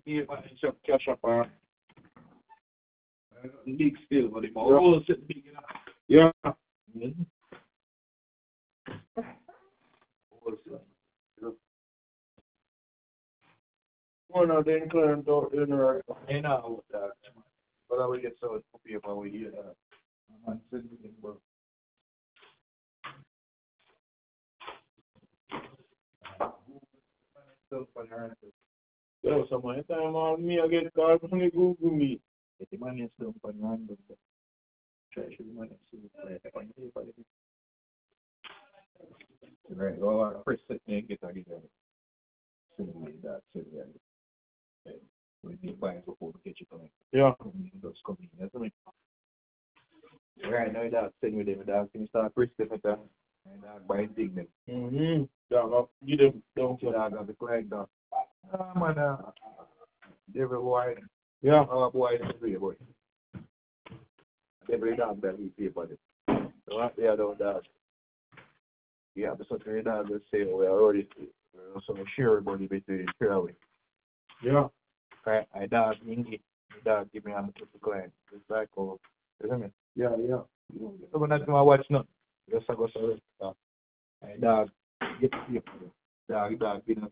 see if I can shop cash up or big still, but if I all set big enough. Yeah. Mm-hmm. One of the current out in right now, that. But I will get so paper we hear that. Man, send me the book. Yo, so my time on me, I get called from the Google Meet. The money is still on your hand, but try to the money is right, well, first set me get again. Send me that, send me that. We need buying before we get you coming. Yeah. Just coming, that's me. Right now, that send me them, that can start first step at that. And buy dignity. Mm-hmm. Yeah, you don't get out of the client now. Man, every boy, yeah, our boy is free, boy. Every dog that we pay for it. So right there, don't that. Yeah, but something dog will say, we are already so share everybody between fairly. Yeah. I dog Ingy, dog give me on the client. It's like, oh, isn't it? Yeah, yeah. So when I do my watch now, just I go so I dog get dog been